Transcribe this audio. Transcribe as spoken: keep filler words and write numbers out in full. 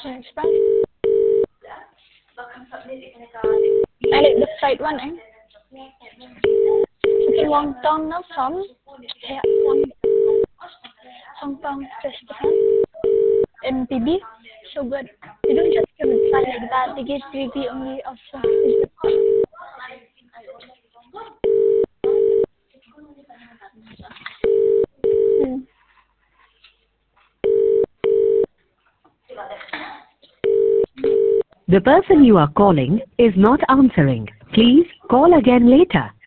Ocean Express. I like the flight one, eh? It's in Guangdong, no? From yeah, Hong, Hong Kong to Japan. M P B. So good. They don't just give it fly like that. They give three P only also. Hmm. The person you are calling is not answering. Please call again later.